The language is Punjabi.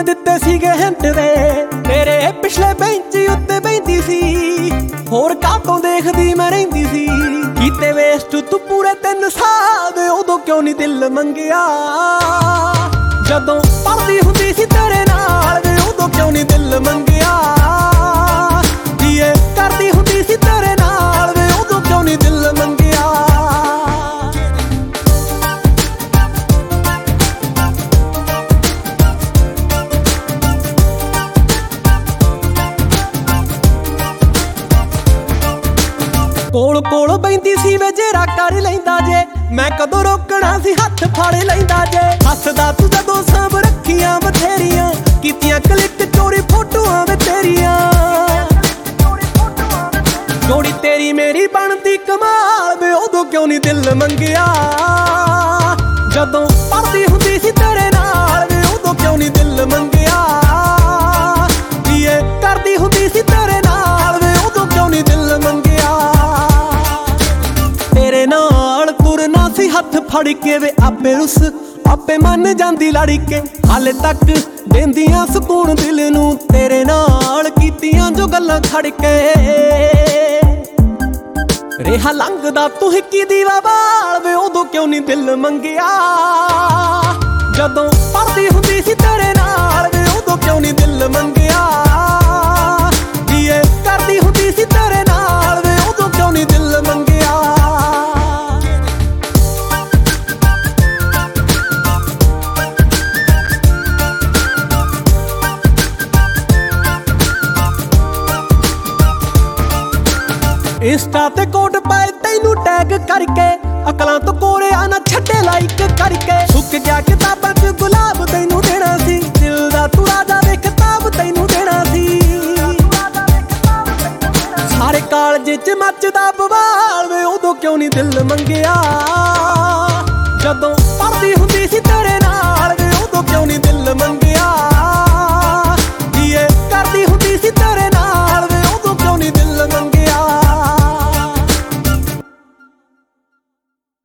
ਮੈਂ ਦਿੱਤੇ ਸੀਗੇ ਹਿੰਟ ਵੇ ਤੇਰੇ ਪਿਛਲੇ ਬੈਂਚ ਉੱਤੇ ਬੈਂਦੀ ਸੀ ਹੋਰ ਕਾਹਤੋਂ ਦੇਖਦੀ ਮੈਂ ਰਹਿੰਦੀ ਸੀ ਕੀਤੇ ਵੇਸਟ ਤੂੰ ਪੂਰੇ 3 ਸਾਲ ਦੇ ਉਦੋਂ ਕਿਉਂ ਨਹੀਂ ਦਿਲ ਮੰਗਿਆ ਜਦੋਂ ਪੜਦੀ ਹੁੰਦੀ ਸੀ ਤੇਰੇ ਨਾਲ ਵੇ ਉਦੋਂ ਕਿਉਂ ਨਹੀਂ ਦਿਲ ਮੰਗਿਆ ਦੀਏ ਕਰਦੀ ਹੁੰਦੀ ਸੀ ਤੇਰੇ ਨਾਲ ਵੇ ਉਦੋਂ ਕਿਉਂ ਨਹੀਂ ਦਿਲ ਮੰਗਿਆ ਕੋਲ ਕੋਲ ਬੈਂਦੀ ਸੀ ਵੇ ਜੇਰਾ ਕਰ ਲੈਂਦਾ ਜੇ ਮੈਂ ਕਦੋਂ ਰੋਕਣਾ ਸੀ ਹੱਥ ਫੜ ਲੈਂਦਾ ਜੇ ਹੱਸਦਾ ਤੂੰ ਜਦੋਂ ਸਾਂਭ ਰੱਖੀਆਂ ਬਥੇਰੀਆਂ ਕੀਤੀਆਂ ਕਲਿੱਕ ਚੋਰੀ ਫੋਟੋਆਂ ਵੇ ਤੇਰੀਆਂ ਜੋੜੀ ਤੇਰੀ ਮੇਰੀ ਬਣਦੀ ਕਮਾਲ ਵੇ ਉਦੋਂ ਕਿਉਂ ਨਹੀਂ ਦਿਲ ਮੰਗਿਆ ਜਦੋਂ ਪੜਦੀ ਹੁੰਦੀ ਸੀ ਤੇਰੇ ਨਾਲ ਵੇ ਉਦੋਂ ਕਿਉਂ ਨਹੀਂ ਦਿਲ ਮੰਗਿਆ ਦੀਏ ਕਰਦੀ ਹੁੰਦੀ ਸੀ ਤੇਰੇ ਨਾਲ ਵੇ ਉਦੋਂ ਕਿਉਂ ਨਹੀਂ ਦਿਲ ਮੰਗਿਆ ਤੇਰੇ ਨਾਲ ਤੁਰਨਾ ਸੀ ਹੱਥ ਫੜ ਕੇ ਵੇ ਆਪੇ ਰੁੱਸ ਆਪੇ ਮੰਨ ਜਾਂਦੀ ਲੜ ਕੇ ਹਾਲੇ ਤੱਕ ਦੇਂਦੀਆਂ ਸਕੂਨ ਦਿਲ ਨੂੰ ਤੇਰੇ ਨਾਲ ਕੀਤੀਆਂ ਜੋ ਗੱਲਾਂ ਖੜ ਕੇ ਰਿਹਾ ਲੰਘਦਾ ਤੂੰ ਹਿੱਕੀ ਦੀਵਾ ਬਾਲ ਵੇ ਉਦੋਂ ਕਿਉਂ ਨਹੀਂ ਦਿਲ ਮੰਗਿਆ ਜਦੋਂ ਪੜਦੀ ਹੁੰਦੀ ਸੀ ਤੇਰੇ ਨਾਲ ਵੇ ਉਦੋਂ ਕਿਉਂ ਨਹੀਂ ਦਿਲ ਮੰਗਿਆ ਦੀਏ ਕਰਦੀ ਹੁੰਦੀ ਸੀ ਤੇਰੇ ਨਾਲ ਵੇ ਉਦੋਂ ਕਿਉਂ ਨਹੀਂ ਦਿਲ ਮੰਗਿਆ ਇੰਸਟਾ ਤੇ ਕੋਟ ਪਾਏ ਤੈਨੂੰ ਟੈਗ ਕਰਕੇ ਅਕਲਾਂ ਤੋਂ ਕੋਰਿਆ ਨਾ ਛੱਡੇ ਲਾਈਕ ਕਰਕੇ ਸੁੱਕ ਗਿਆ ਕਿਤਾਬਾਂ 'ਚ ਗੁਲਾਬ ਤੈਨੂੰ ਦੇਣਾ ਸੀ ਦਿਲ ਦਾ ਤੂੰ ਰਾਜਾ ਵੇ ਕਿਤਾਬ ਤੈਨੂੰ ਦੇਣਾ ਸੀ ਸਾਰੇ ਕਾਲਜ 'ਚ ਮੱਚਦਾ ਬਵਾਲ ਵੇ ਉਦੋਂ ਕਿਉਂ ਨਹੀਂ ਦਿਲ ਮੰਗਿਆ ਜਦੋਂ ਪੜਦੀ ਹੁੰਦੀ ਸੀ ਤੇਰੇ ਨਾਲ ਵੇ ਉਦੋਂ ਕਿਉਂ ਨਹੀਂ ਦਿਲ